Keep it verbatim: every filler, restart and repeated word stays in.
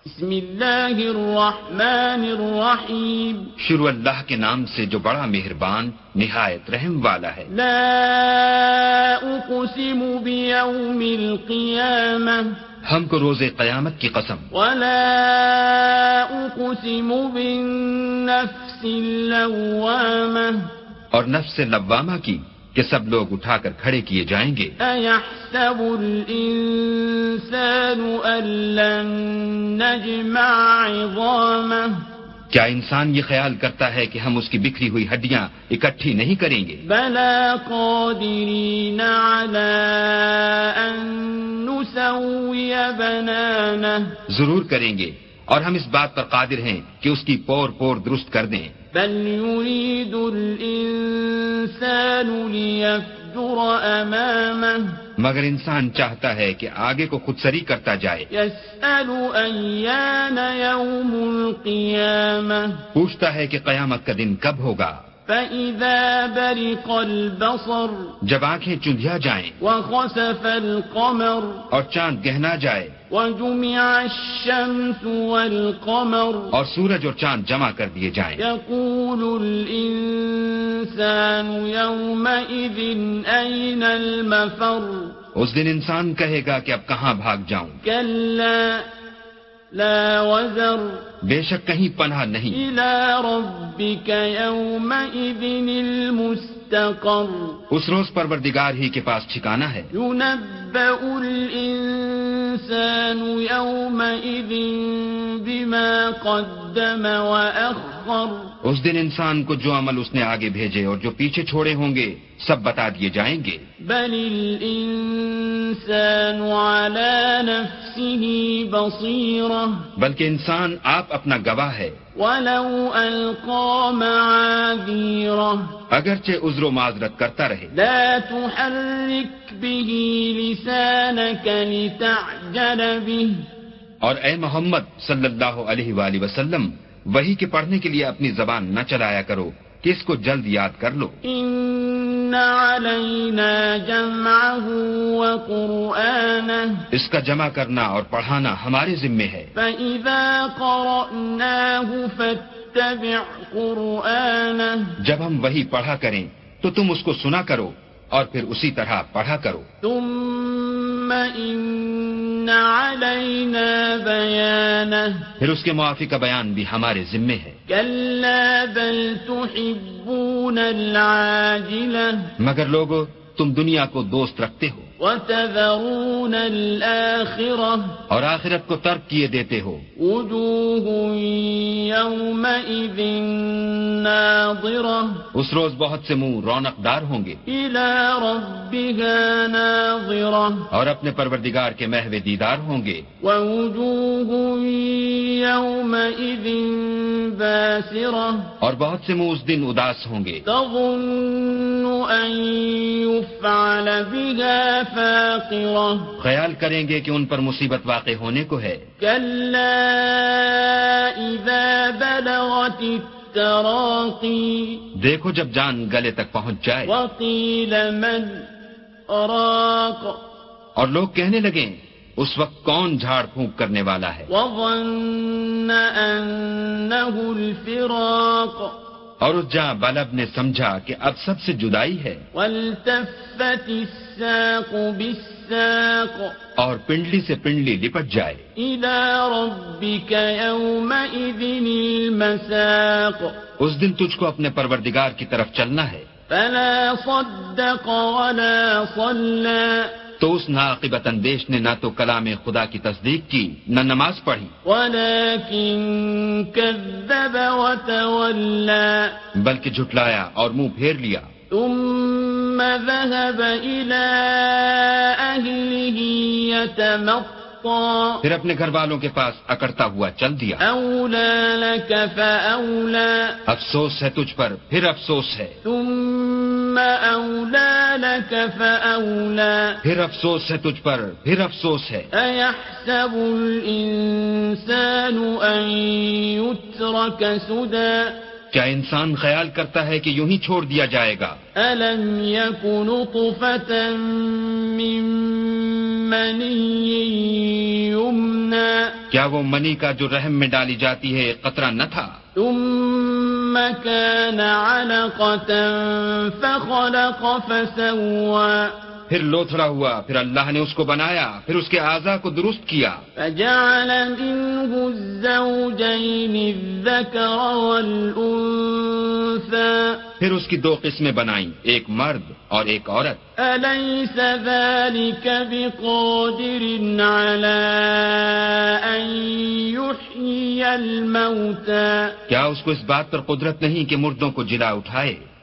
بسم اللہ الرحمن الرحیم شروع اللہ کے نام سے جو بڑا مہربان نہایت رحم والا ہے. لا اقسم بیوم القیامہ ہم کو روز قیامت کی قسم. ولا اقسم بالنفس اللوامہ اور نفس لوامہ کی کہ سب لوگ اٹھا کر کھڑے کیے جائیں گے. ایحسب الانسان ان لن نجمع عظامہ کیا انسان یہ خیال کرتا ہے کہ ہم اس کی بکھری ہوئی ہڈیاں اکٹھی نہیں کریں گے؟ بلا قادرین علی ان نسوی بنانہ ضرور کریں گے اور ہم اس بات پر قادر ہیں کہ اس کی پور پور درست کر دیں. بل يريد الانسان ليفجر امامه مگر انسان چاہتا ہے کہ آگے کو خود سری کرتا جائے. يسأل ايان يوم القيامة پوچھتا ہے کہ قیامت کا دن کب ہوگا. فإذا برق البصر جب آنکھیں چندھیا جائیں وخسف القمر اور چاند گہنا جائے وجمع الشمس والقمر اور سورج اور چاند جمع کر دیے جائیں. يقول الإنسان يومئذ أين المفر اس دن انسان کہے گا کہ اب کہاں بھاگ جاؤں. كلا لا وزر بے شک کہیں پناہ نہیں. إلى ربك يومئذ المستقر اس روز پروردگار ہی کے پاس ٹھکانہ ہے. ينبأ الإنسان يومئذ بما قدم وأخر اس دن انسان کو جو عمل اس نے آگے بھیجے اور جو پیچھے چھوڑے ہوں گے سب بتا دیے جائیں گے. بل الإنسان على نفسه بصيرة بلکہ انسان آپ اپنا گواہ ہے. ولو ألقى معاذيره اگرچہ عذر و معذرت کرتا رہے. لا تحرك به لسانك لتعجل به اور اے محمد صلی اللہ علیہ وآلہ وسلم وہی کے پڑھنے کے لیے اپنی زبان نہ چلایا کرو کہ اس کو جلد یاد کر لو. ان علینا جمعه وقرآنه اس کا جمع کرنا اور پڑھانا ہمارے ذمے ہے. فإذا قرأناه فاتبع قرآنه جب ہم وہی پڑھا کریں تو تم اس کو سنا کرو اور پھر اسی طرح پڑھا کرو. ثم ان علینا بیانه پھر اس کے موافق کا بیان بھی ہمارے ذمے ہے. کلا بل تحبون العاجلة مگر لوگو تم دنیا کو دوست رکھتے ہو وتذرون الآخرة اور آخرت کو ترک کیے دیتے ہو. وجوه يومئذ ناظرة اس روز بہت سے منہ رونق دار ہوں گے. إلى ربها ناظرة اور اپنے پروردگار کے محو دیدار ہوں گے. ووجوه يومئذ باسرة اور بہت سے منہ اس دن اداس ہوں گے. تظن أن يفعل بها فاقرة خیال کریں گے کہ ان پر مصیبت واقع ہونے کو ہے. كلا إذا بلغت التراقي دیکھو جب جان گلے تک پہنچ جائے. وقيل من راق اور لوگ کہنے لگیں اس وقت کون جھاڑ پھونک کرنے والا ہے. وظن أنه الفراق اور اس جاں بلب نے سمجھا کہ اب سب سے جدائی ہے. والتفت الساق بالساق اور پنڈلی سے پنڈلی لپٹ جائے. إلى ربك يومئذ المساق اس دن تجھ کو اپنے پروردگار کی طرف چلنا ہے. فلا صدق ولا صلى تو اس ناعاقبت اندیش نے نہ تو کلام خدا کی تصدیق کی نہ نماز پڑھی ولكن كذب وتولى بلکہ جھٹلایا اور منہ پھیر لیا. ثم ذهب إلى أهله يتمطى پھر اپنے گھر والوں کے پاس اکڑتا ہوا چل دیا. أولى لك فأولى افسوس ہے تجھ پر پھر افسوس ہے. ثم أولى لك فأولى پھر افسوس ہے تجھ پر پھر افسوس ہے. أيحسب الإنسان أن يترك سدى کیا انسان خیال کرتا ہے کہ یوں ہی چھوڑ دیا جائے گا؟ ألم يك نطفة من مني يمنى کیا وہ منی کا جو رحم میں ڈالی جاتی ہے ایک قطرہ نہ تھا؟ ثم كان علقة فخلق فسوى پھر لوتھڑا ہوا، پھر اللہ نے اس کو بنایا، پھر اس کے اعضاء کو درست کیا، فجعل منه الزوجين الذكر والأنثى پھر اس کی دو قسمیں بنائیں، ایک مرد اور ایک عورت۔ أليس ذلك بقادر على أن يحيي الموتى کیا اس کو اس بات پر قدرت نہیں کہ مردوں کو جلا اٹھائے؟